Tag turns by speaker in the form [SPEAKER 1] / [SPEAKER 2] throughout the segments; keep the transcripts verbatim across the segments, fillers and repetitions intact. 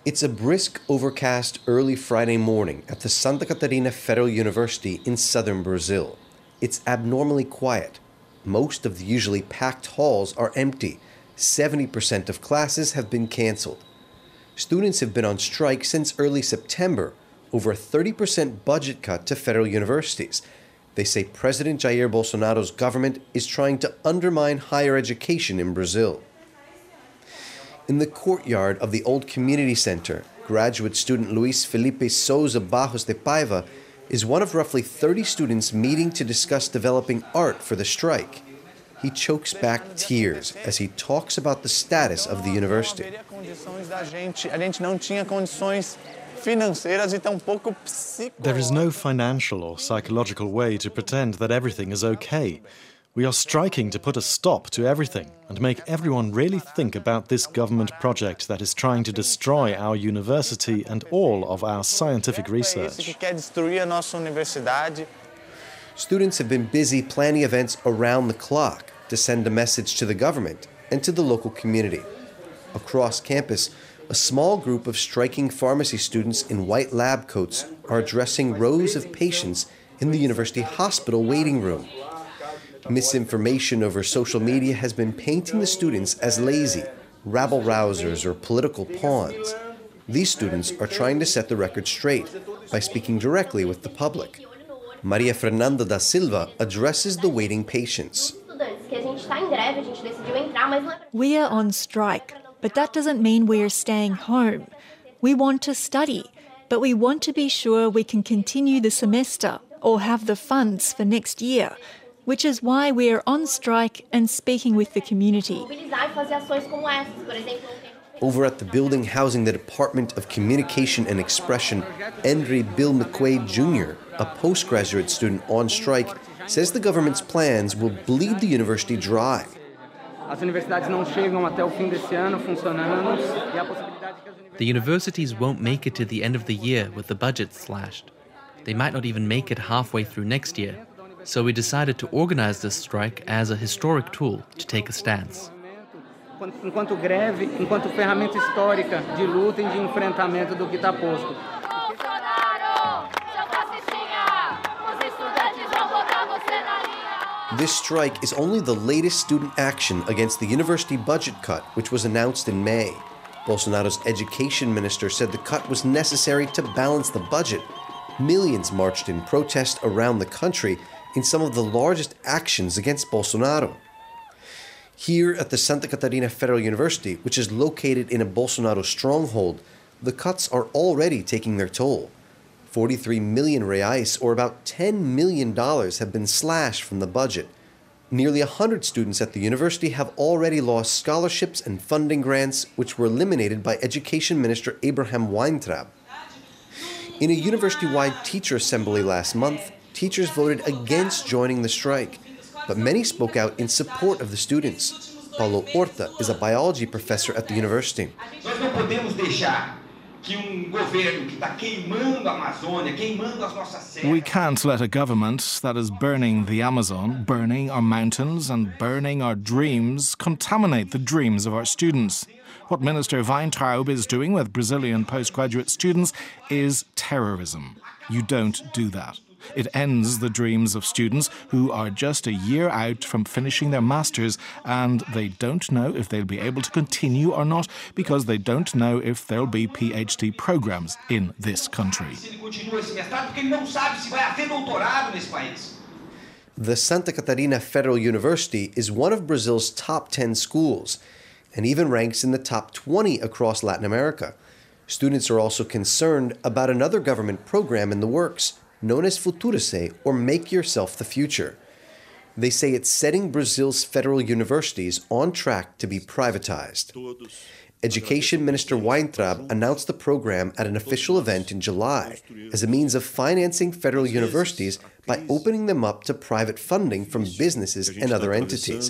[SPEAKER 1] It's a brisk, overcast early Friday morning at the Santa Catarina Federal University in southern Brazil. It's abnormally quiet. Most of the usually packed halls are empty. seventy percent of classes have been canceled. Students have been on strike since early September over a thirty percent budget cut to federal universities. They say President Jair Bolsonaro's government is trying to undermine higher education in Brazil. In the courtyard of the old community center, graduate student Luis Felipe Souza Barros de Paiva is one of roughly thirty students meeting to discuss developing art for the strike. He chokes back tears as he talks about the status of the university.
[SPEAKER 2] There is no financial or psychological way to pretend that everything is okay. We are striking to put a stop to everything and make everyone really think about this government project that is trying to destroy our university and all of our scientific research.
[SPEAKER 1] Students have been busy planning events around the clock to send a message to the government and to the local community. Across campus, a small group of striking pharmacy students in white lab coats are addressing rows of patients in the university hospital waiting room. Misinformation over social media has been painting the students as lazy, rabble-rousers, or political pawns. These students are trying to set the record straight by speaking directly with the public. Maria Fernanda da Silva addresses the waiting patients.
[SPEAKER 3] We are on strike, but that doesn't mean we are staying home. We want to study, but we want to be sure we can continue the semester or have the funds for next year, which is why we are on strike and speaking with the community.
[SPEAKER 1] Over at the building housing the Department of Communication and Expression, Andre Bill McQuaid Junior, a postgraduate student on strike, says the government's plans will bleed the university dry.
[SPEAKER 4] The universities won't make it to the end of the year with the budget slashed. They might not even make it halfway through next year. So we decided to organize this strike as a historic tool to take a stance.
[SPEAKER 5] Enquanto greve, enquanto ferramenta histórica de luta e de enfrentamento do que está posto.
[SPEAKER 1] This strike is only the latest student action against the university budget cut, which was announced in May. Bolsonaro's education minister said the cut was necessary to balance the budget. Millions marched in protest around the country in some of the largest actions against Bolsonaro. Here at the Santa Catarina Federal University, which is located in a Bolsonaro stronghold, the cuts are already taking their toll. forty-three million reais, or about ten million dollars, have been slashed from the budget. Nearly one hundred students at the university have already lost scholarships and funding grants, which were eliminated by Education Minister Abraham Weintraub. In a university-wide teacher assembly last month, teachers voted against joining the strike, but many spoke out in support of the students. Paulo Horta is a biology professor at the university.
[SPEAKER 6] We can't let a government that is burning the Amazon, burning our mountains and burning our dreams contaminate the dreams of our students. What Minister Weintraub is doing with Brazilian postgraduate students is terrorism. You don't do that. It ends the dreams of students who are just a year out from finishing their masters, and they don't know if they'll be able to continue or not because they don't know if there'll be PhD programs in this country.
[SPEAKER 1] The Santa Catarina Federal University is one of Brazil's top ten schools and even ranks in the top twenty across Latin America. Students are also concerned about another government program in the works, known as Futurice, or Make Yourself the Future. They say it's setting Brazil's federal universities on track to be privatized. Education Minister Weintraub announced the program at an official event in July as a means of financing federal universities by opening them up to private funding from businesses and other entities.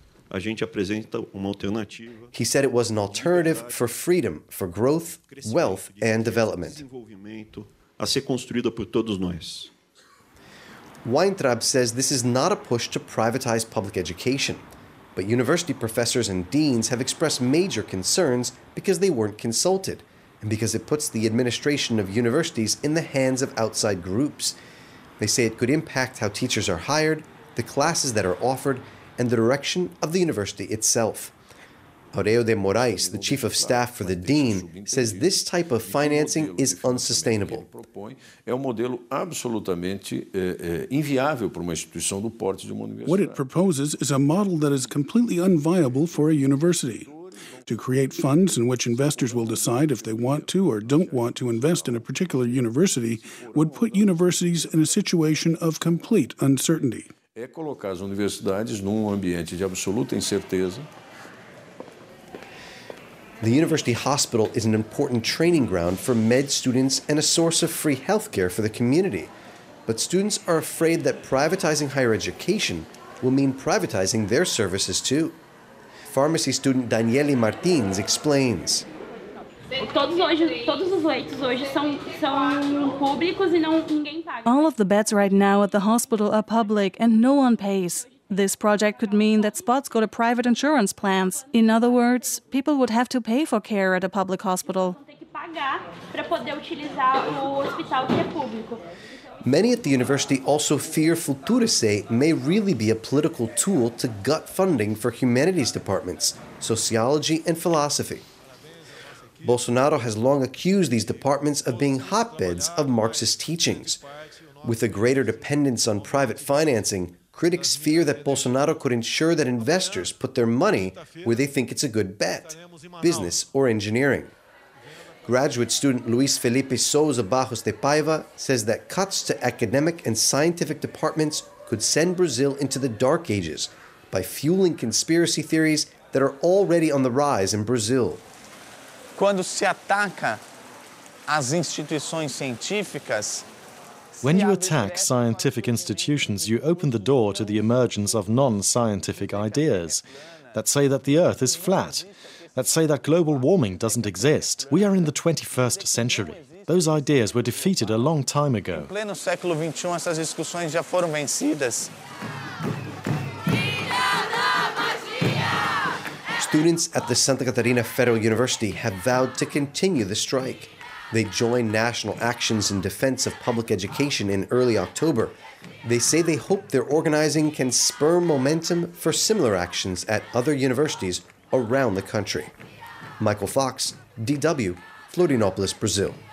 [SPEAKER 1] He said it was an alternative for freedom, for growth, wealth, and development.
[SPEAKER 7] A ser construída por todos nós.
[SPEAKER 1] Weintraub says this is not a push to privatize public education, but university professors and deans have expressed major concerns because they weren't consulted. and because it puts the administration of universities in the hands of outside groups. They say it could impact how teachers are hired, the classes that are offered, and the direction of the university itself. Aureo de Moraes, the chief of staff for the dean, says this type of financing is unsustainable.
[SPEAKER 8] É um modelo absolutamente inviável para uma instituição do porte de uma universidade.
[SPEAKER 9] What it proposes is a model that is completely unviable for a university. To create funds in which investors will decide if they want to or don't want to invest in a particular university would put universities in a situation of complete uncertainty.
[SPEAKER 8] É colocar as universidades num ambiente de absoluta incerteza.
[SPEAKER 1] The university hospital is an important training ground for med students and a source of free healthcare for the community. But students are afraid that privatizing higher education will mean privatizing their services too. Pharmacy student Daniele Martins explains.
[SPEAKER 10] Todos hoje, todos os leitos hoje são, são públicos e não, ninguém paga.
[SPEAKER 11] All of the beds right now at the hospital are public and no one pays. This project could mean that spots go to private insurance plans. In other words, people would have to pay for care at a public hospital.
[SPEAKER 10] Tem que pagar para poder utilizar o hospital que é público.
[SPEAKER 1] Many at the university also fear Futurice may really be a political tool to gut funding for humanities departments, sociology and philosophy. Bolsonaro has long accused these departments of being hotbeds of Marxist teachings. With a greater dependence on private financing, critics fear that Bolsonaro could ensure that investors put their money where they think it's a good bet, business or engineering. Graduate student Luis Felipe Souza Barros de Paiva says that cuts to academic and scientific departments could send Brazil into the dark ages by fueling conspiracy theories that are already on the rise in Brazil.
[SPEAKER 12] Quando se ataca as instituições científicas,
[SPEAKER 2] when you attack scientific institutions, you open the door to the emergence of non-scientific ideas that say that the Earth is flat, that say that global warming doesn't exist. We are in the twenty-first century. Those ideas were defeated a long time ago.
[SPEAKER 12] Em pleno século vinte e um, essas discussões já foram vencidas.
[SPEAKER 1] Students at the Santa Catarina Federal University have vowed to continue the strike. They joined national actions in defense of public education in early October. They say they hope their organizing can spur momentum for similar actions at other universities around the country. Michael Fox, D W, Florianópolis, Brazil.